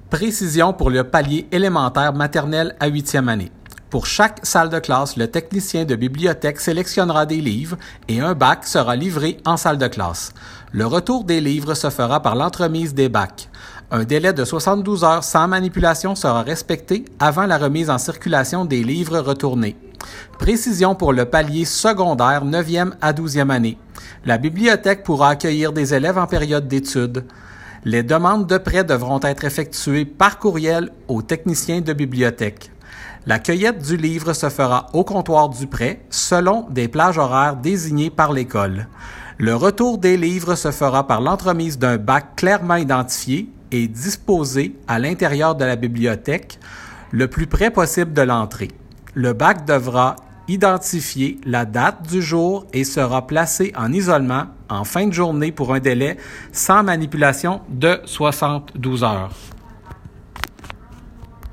Précision pour le palier élémentaire maternelle à 8e année. Pour chaque salle de classe, le technicien de bibliothèque sélectionnera des livres et un bac sera livré en salle de classe. Le retour des livres se fera par l'entremise des bacs. Un délai de 72 heures sans manipulation sera respecté avant la remise en circulation des livres retournés. Précision pour le palier secondaire 9e à 12e année. La bibliothèque pourra accueillir des élèves en période d'études. Les demandes de prêt devront être effectuées par courriel aux techniciens de bibliothèque. La cueillette du livre se fera au comptoir du prêt selon des plages horaires désignées par l'école. Le retour des livres se fera par l'entremise d'un bac clairement identifié et disposé à l'intérieur de la bibliothèque, le plus près possible de l'entrée. Le bac devra identifier la date du jour et sera placé en isolement en fin de journée pour un délai sans manipulation de 72 heures.